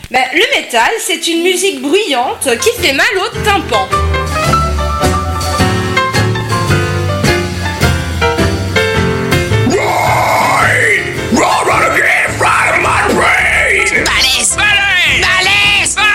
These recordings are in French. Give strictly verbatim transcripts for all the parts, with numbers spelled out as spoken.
Ben, le métal, c'est une musique bruyante qui fait mal au tympan. Balèze! Balèze! Balèze!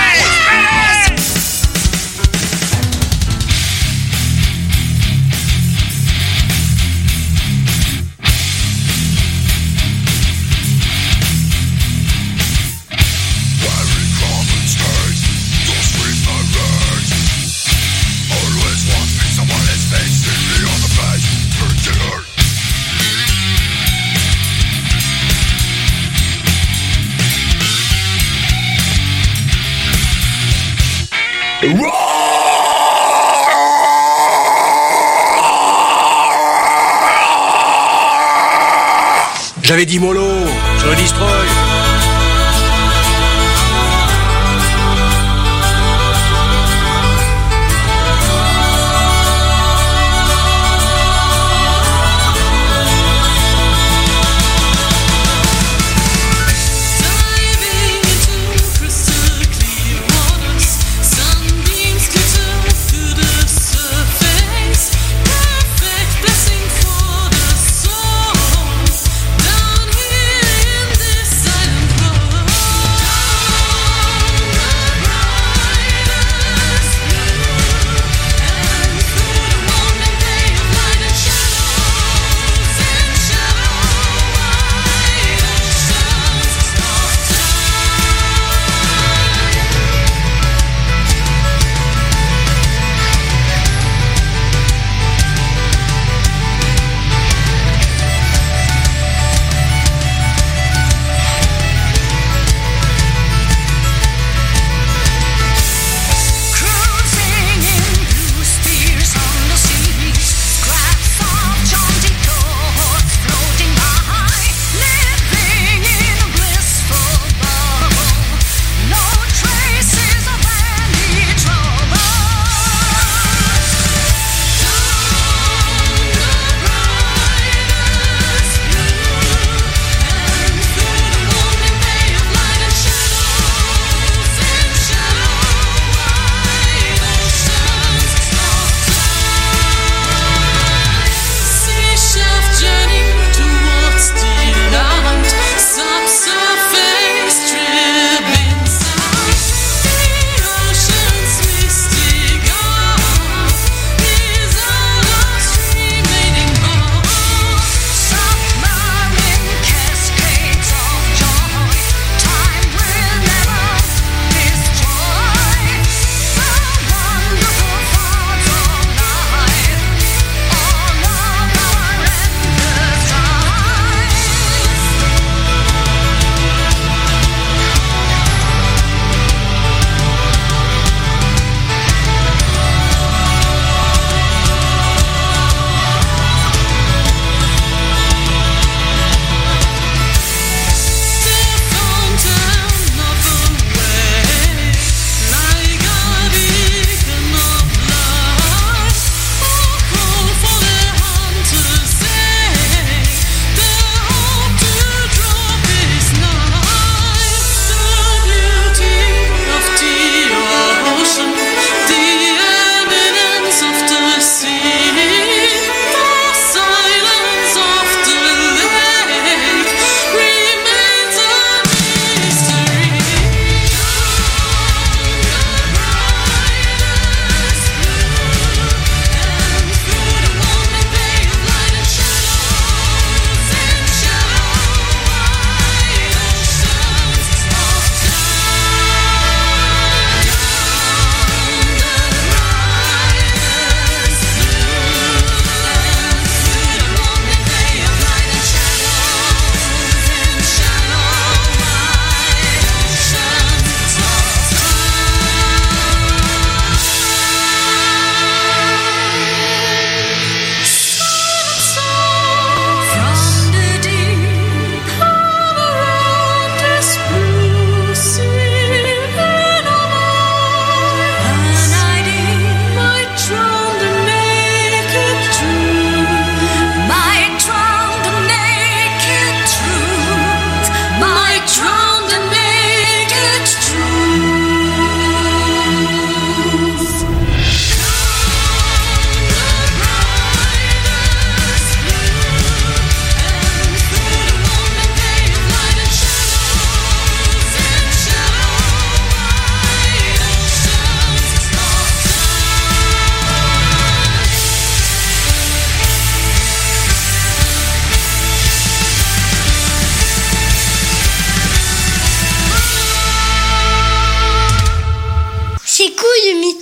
J'avais dit mollo, je le destroy. Down here in this silence.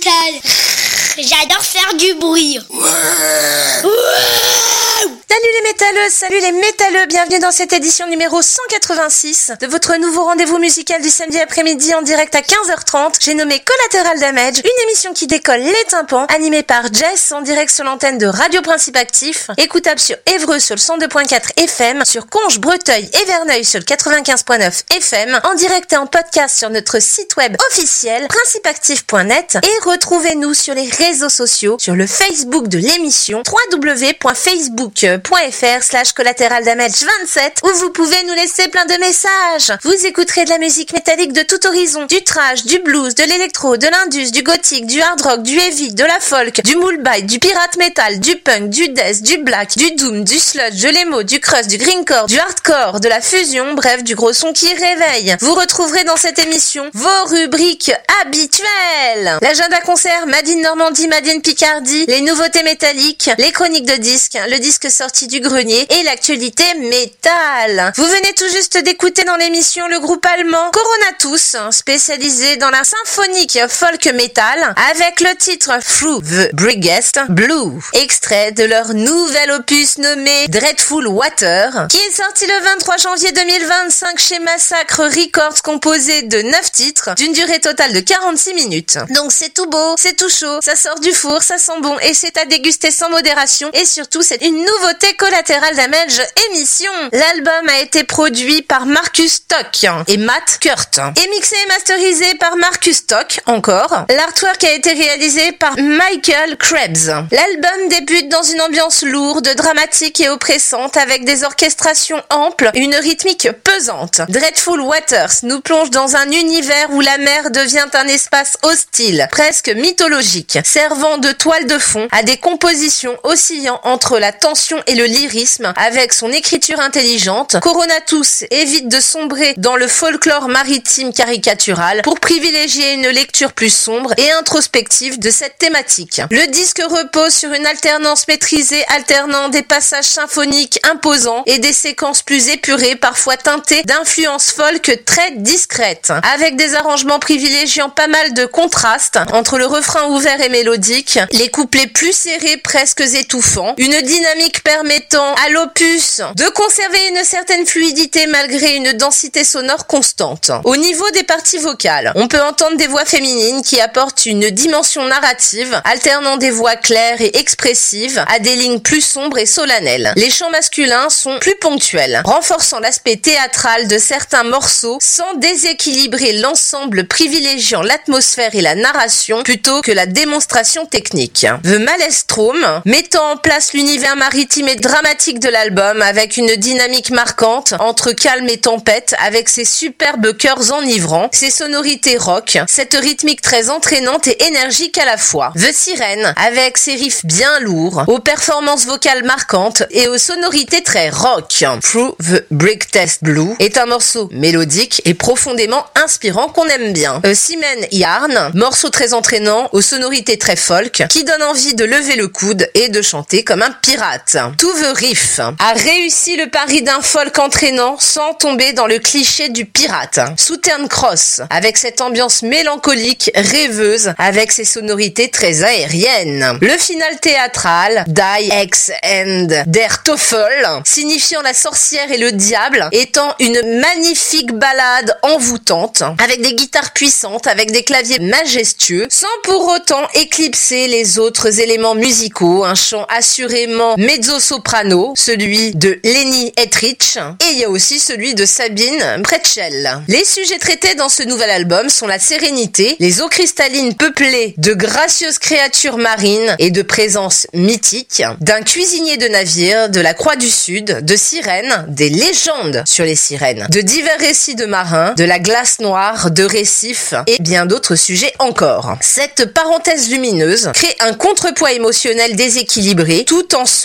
métal. J'adore faire du bruit. Salut les métalleux, salut les métalleux, bienvenue dans cette édition numéro cent quatre-vingt-six de votre nouveau rendez-vous musical du samedi après-midi en direct à quinze heures trente. J'ai nommé Collateral Damage, une émission qui décolle les tympans, animée par Jess en direct sur l'antenne de Radio Principe Actif, écoutable sur Évreux sur le cent deux virgule quatre F M, sur Conches, Breteuil et Verneuil sur le quatre-vingt-quinze virgule neuf F M, en direct et en podcast sur notre site web officiel principe actif point net et retrouvez-nous sur les réseaux sociaux, sur le Facebook de l'émission w w w point facebook point f r slash collateral damage vingt-sept où vous pouvez nous laisser plein de messages. Vous écouterez de la musique métallique de tout horizon, du thrash, du blues, de l'électro, de l'indus, du gothique, du hard rock, du heavy, de la folk, du moulbite, du pirate metal, du punk, du death, du black, du doom, du sludge, de l'emo, du crust, du greencore, du hardcore, de la fusion, bref, du gros son qui réveille. Vous retrouverez dans cette émission vos rubriques habituelles. L'agenda concert Made in Normandie, Made in Picardie, les nouveautés métalliques, les chroniques de disques, le disque sorti du grenier et l'actualité métal. Vous venez tout juste d'écouter dans l'émission le groupe allemand Coronatus, spécialisé dans la symphonique folk metal, avec le titre Through the Biggest Blue, extrait de leur nouvel opus nommé Dreadful Water, qui est sorti le vingt-trois janvier deux mille vingt-cinq chez Massacre Records, composé de neuf titres, d'une durée totale de quarante-six minutes. Donc c'est tout beau, c'est tout chaud, ça sort du four, ça sent bon et c'est à déguster sans modération, et surtout c'est une nouveauté Collateral Damage émission. L'album a été produit par Marcus Stock et Matt Kurt et mixé et masterisé par Marcus Stock encore. L'artwork a été réalisé par Michael Krebs. L'album débute dans une ambiance lourde, dramatique et oppressante avec des orchestrations amples, une rythmique pesante. Dreadful Waters nous plonge dans un univers où la mer devient un espace hostile, presque mythologique, servant de toile de fond à des compositions oscillant entre la tension et le lyrisme. Avec son écriture intelligente, Coronatus évite de sombrer dans le folklore maritime caricatural pour privilégier une lecture plus sombre et introspective de cette thématique. Le disque repose sur une alternance maîtrisée alternant des passages symphoniques imposants et des séquences plus épurées, parfois teintées d'influences folk très discrètes, avec des arrangements privilégiant pas mal de contrastes entre le refrain ouvert et mélodique, les couplets plus serrés presque étouffants, une dynamique permettant à l'opus de conserver une certaine fluidité malgré une densité sonore constante. Au niveau des parties vocales, on peut entendre des voix féminines qui apportent une dimension narrative, alternant des voix claires et expressives à des lignes plus sombres et solennelles. Les chants masculins sont plus ponctuels, renforçant l'aspect théâtral de certains morceaux sans déséquilibrer l'ensemble, privilégiant l'atmosphère et la narration plutôt que la démonstration technique. The Maelstrom, mettant en place l'univers maritime et dramatique de l'album avec une dynamique marquante entre calme et tempête, avec ses superbes chœurs enivrants, ses sonorités rock, cette rythmique très entraînante et énergique à la fois. The Siren, avec ses riffs bien lourds, aux performances vocales marquantes et aux sonorités très rock. Through the Biggest Blue est un morceau mélodique et profondément inspirant qu'on aime bien. A Seaman Yarn, morceau très entraînant aux sonorités très folk qui donne envie de lever le coude et de chanter comme un pirate. To the Riff a réussi le pari d'un folk entraînant sans tomber dans le cliché du pirate. Southern Cross, avec cette ambiance mélancolique, rêveuse, avec ses sonorités très aériennes. Le final théâtral, Die Ex and Der Teufel, signifiant la sorcière et le diable, étant une magnifique ballade envoûtante, avec des guitares puissantes, avec des claviers majestueux, sans pour autant éclipser les autres éléments musicaux, un chant assurément mezzo-soprano, celui de Leni Etrich, et il y a aussi celui de Sabine Pretschel. Les sujets traités dans ce nouvel album sont la sérénité, les eaux cristallines peuplées de gracieuses créatures marines et de présences mythiques, d'un cuisinier de navire, de la Croix du Sud, de sirènes, des légendes sur les sirènes, de divers récits de marins, de la glace noire, de récifs et bien d'autres sujets encore. Cette parenthèse lumineuse crée un contrepoids émotionnel déséquilibré tout en soulignant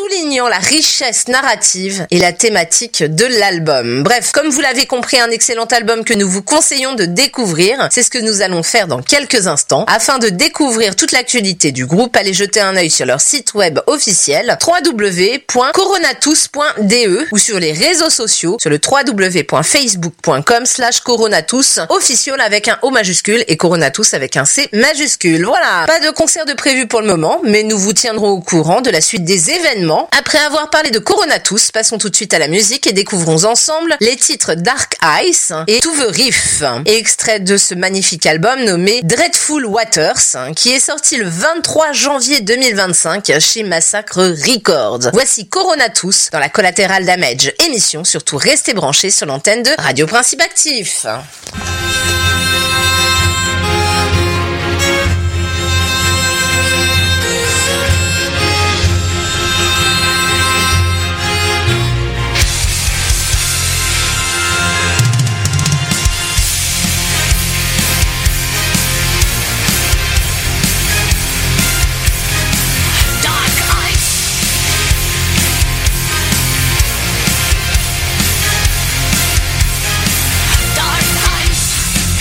la richesse narrative et la thématique de l'album. Bref, comme vous l'avez compris, un excellent album que nous vous conseillons de découvrir. C'est ce que nous allons faire dans quelques instants. Afin de découvrir toute l'actualité du groupe, allez jeter un œil sur leur site web officiel w w w point coronatus point d e ou sur les réseaux sociaux sur le w w w point facebook point com slash coronatus, official avec un O majuscule et coronatus avec un C majuscule. Voilà, pas de concert de prévu pour le moment, mais nous vous tiendrons au courant de la suite des événements. Après avoir parlé de Coronatus, passons tout de suite à la musique et découvrons ensemble les titres Dark Ice et To The Reef, extrait de ce magnifique album nommé Dreadful Waters, qui est sorti le vingt-trois janvier deux mille vingt-cinq chez Massacre Records. Voici Coronatus dans la Collateral Damage, émission, surtout restez branchés sur l'antenne de Radio Principe Actif. Dark ice.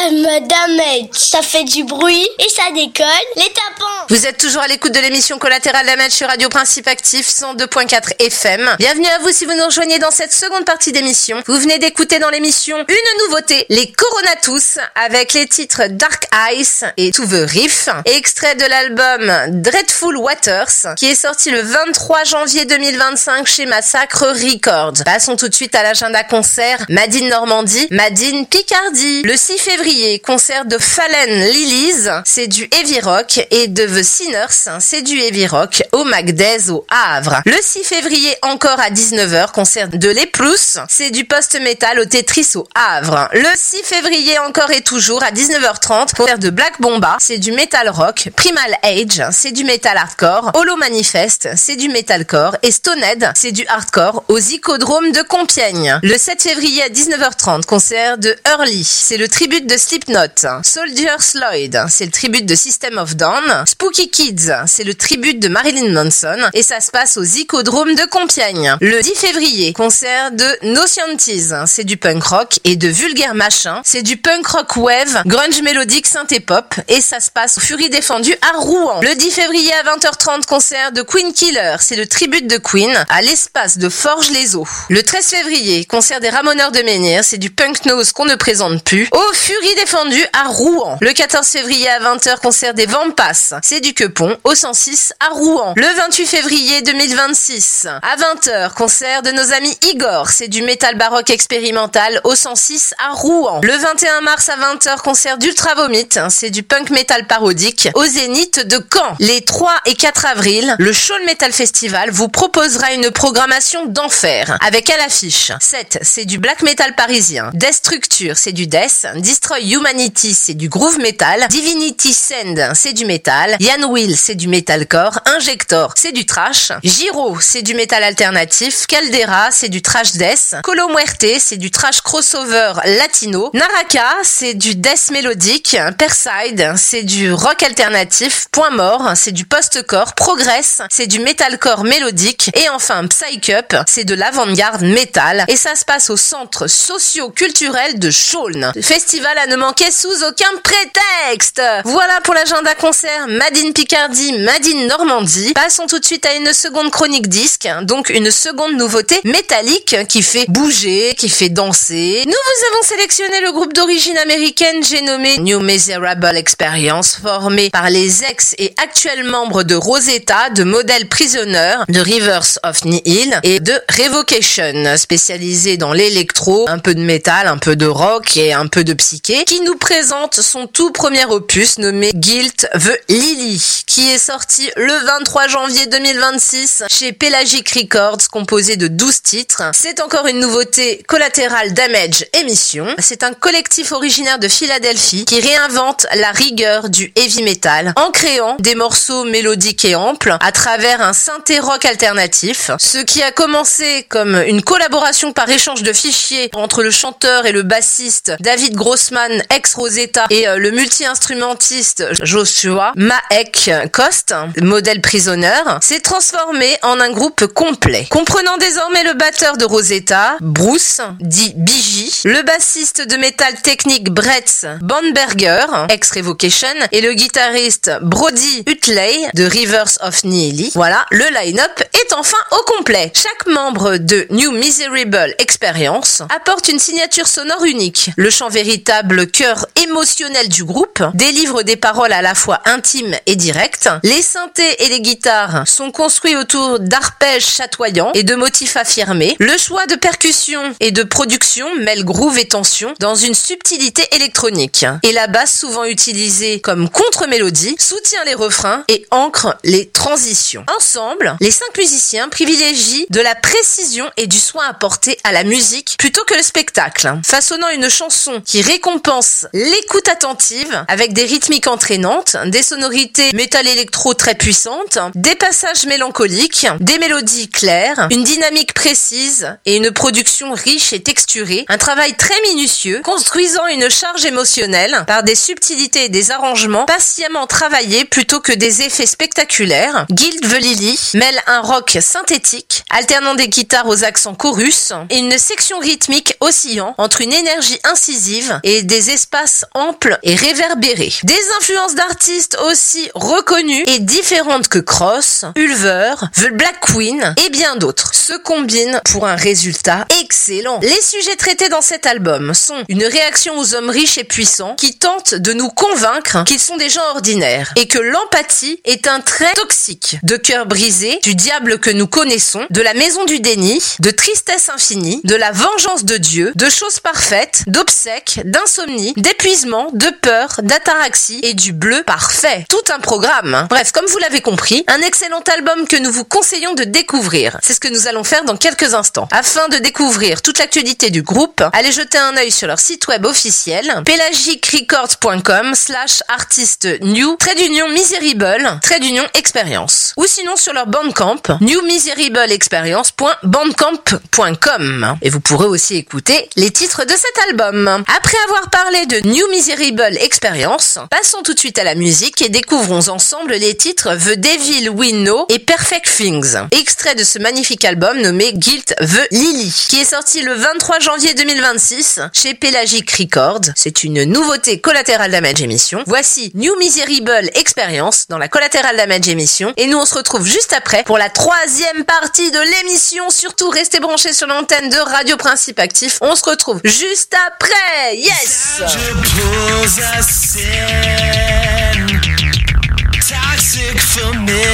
Madame Damage. Ça fait du bruit et ça décolle. Les tapons. Vous êtes toujours à l'écoute de l'émission Collatéral Damage sur Radio Principe Actif cent deux point quatre F M. Bienvenue à vous si vous nous rejoignez dans cette seconde partie d'émission. Vous venez d'écouter dans l'émission une nouveauté, les Coronatus, avec les titres Dark Ice et To The Reef, extrait de l'album Dreadful Waters, qui est sorti le vingt-trois janvier deux mille vingt-cinq chez Massacre Records. Passons tout de suite à l'agenda concert Made in Normandie, Made in Picardie. Le six février, concert de Fallen Lilies, c'est du heavy rock, et de The Sinners, c'est du heavy rock au Magdez au Havre. Le six février, encore à dix-neuf heures, concert de Les Plus, c'est du post-metal au Tetris au Havre. Le six février, encore et toujours à dix-neuf heures trente, concert de Black Bomba, c'est du metal rock. Primal Age, c'est du metal hardcore. Holo Manifest, c'est du metalcore. Et Stoned, c'est du hardcore au Zicodrome de Compiègne. Le sept février à dix-neuf heures trente, concert de Early, c'est le tribute de Slipknot. Soldier Slide, c'est le tribute de System of Down. Spooky Kids, c'est le tribute de Marilyn Manson. Et ça se passe au Zicodrome de Compiègne. Le dix février, concert de No Scienties, c'est du punk rock. Et de Vulgaire Machin, c'est du punk rock wave, grunge mélodique, synthé pop. Et ça se passe au Furie Défendue à Rouen. Le dix février à vingt heures trente, concert de Queen Killer, c'est le tribute de Queen à l'espace de Forges-les-Eaux. Le treize février, concert des Ramoneurs de Menhir, c'est du punk nose qu'on ne présente plus, au Furie Défendue à Rouen. Le quatorze février à vingt heures, concert des Vampas, c'est du Quepon au cent six à Rouen. Le vingt-huit février deux mille vingt-six, à vingt heures, concert de nos amis Igor, c'est du métal baroque expérimental au cent six à Rouen. Le vingt et un mars à vingt heures, concert d'Ultra Vomit, c'est du punk metal parodique au Zénith de Caen. Les trois et quatre avril, le Show Metal Festival vous proposera une programmation d'enfer avec à l'affiche sept, c'est du black metal parisien. Destructure, c'est du death. Destroy Humanity, c'est du groove metal. Divinity Send, c'est du metal. Yann Will, c'est du metalcore. Injector, c'est du trash. Giro, c'est du metal alternatif. Caldera, c'est du trash death. Colo Muerte, c'est du trash crossover latino. Naraka, c'est du death mélodique. Perside, c'est du rock alternatif. Point mort, c'est du post-core. Progress, c'est du metalcore mélodique. Et enfin, Psycup, c'est de l'avant-garde metal. Et ça se passe au centre socio-culturel de Chaulnes. Festival à ne manquer sous aucun prétexte. Voilà pour l'agenda concert Made in Picardie, Made in Normandie. Passons tout de suite à une seconde chronique disque. Donc une seconde nouveauté métallique qui fait bouger, qui fait danser. Nous vous avons sélectionné le groupe d'origine américaine, j'ai nommé New Miserable Experience, formé par les ex et actuels membres de Rosetta, de Model Prisoner, de Rivers of Nihil et de Revocation, spécialisé dans l'électro, un peu de métal, un peu de rock et un peu de psyché, qui nous présente son tout premier opus nommé Guilt the Lily, qui est sorti le vingt-trois janvier deux mille vingt-six chez Pelagic Records, composé de douze titres. C'est encore une nouveauté Collatéral Damage émission. C'est un collectif originaire de Philadelphie qui réinvente la rigueur du heavy metal en créant des morceaux mélodiques et amples à travers un synthé rock alternatif. Ce qui a commencé comme une collaboration par échange de fichiers entre le chanteur et le bassiste David Grossman, ex-Rosetta, et le multi-instrumentiste Joshua Maek Cost, Model Prisoner, s'est transformé en un groupe complet, comprenant désormais le batteur de Rosetta, Bruce, dit B J, le bassiste de métal technique Brett Bamberger, ex-Revocation, et le guitariste Brody Utley de Rivers of Nihil. Voilà, le line-up est enfin au complet. Chaque membre de New Miserable Experience apporte une signature sonore unique. Le chant véritable cœur émotionnel du groupe délivre des paroles à la fois intimes et directes. Les synthés et les guitares sont construits autour d'arpèges chatoyants et de motifs affirmés. Le choix de percussion et de production mêle groove et tension dans une subtilité électronique. Et la basse, souvent utilisée comme contre-mélodie, soutient les refrains et ancre les transitions. Ensemble, les cinq musiciens privilégient de la précision et du soin apporté à la musique plutôt que le spectacle, façonnant une chanson qui récompense l'écoute attentive avec des rythmiques entraînantes, des sonorités métal-électro très puissantes, des passages mélancoliques, des mélodies claires, une dynamique précise et une production riche et texturée, un travail très minutieux, construisant une charge émotionnelle par des subtilités et des arrangements patiemment travaillés plutôt que des effets spectaculaires. Guilt the Lily mêle un rock rock synthétique, alternant des guitares aux accents chorus et une section rythmique oscillant entre une énergie incisive et des espaces amples et réverbérés. Des influences d'artistes aussi reconnues et différentes que Cross, Ulver, The Black Queen et bien d'autres se combinent pour un résultat excellent. Les sujets traités dans cet album sont une réaction aux hommes riches et puissants qui tentent de nous convaincre qu'ils sont des gens ordinaires et que l'empathie est un trait toxique, de cœur brisé, du diable que nous connaissons, de la maison du déni, de tristesse infinie, de la vengeance de Dieu, de choses parfaites, d'obsèques, d'insomnie, d'épuisement, de peur, d'ataraxie et du bleu parfait. Tout un programme. Bref, comme vous l'avez compris, un excellent album que nous vous conseillons de découvrir. C'est ce que nous allons faire dans quelques instants. Afin de découvrir toute l'actualité du groupe, allez jeter un œil sur leur site web officiel pelagic records point com slash artiste new trait d'union miserable trait d'union expérience ou sinon sur leur Bandcamp new miserable experience point bandcamp point com et vous pourrez aussi écouter les titres de cet album. Après avoir parlé de New Miserable Experience, passons tout de suite à la musique et découvrons ensemble les titres The Devil We Know et Perfect Things, extrait de ce magnifique album nommé Guilt the Lily, qui est sorti le vingt-trois janvier deux mille vingt-six chez Pelagic Records. C'est une nouveauté Collateral Damage émission. Voici New Miserable Experience dans la Collateral Damage émission et nous on se retrouve juste après pour la troisième partie de l'émission. Surtout restez branchés sur l'antenne de Radio Principe Actif. On se retrouve juste après. Yes! Toxic familiar.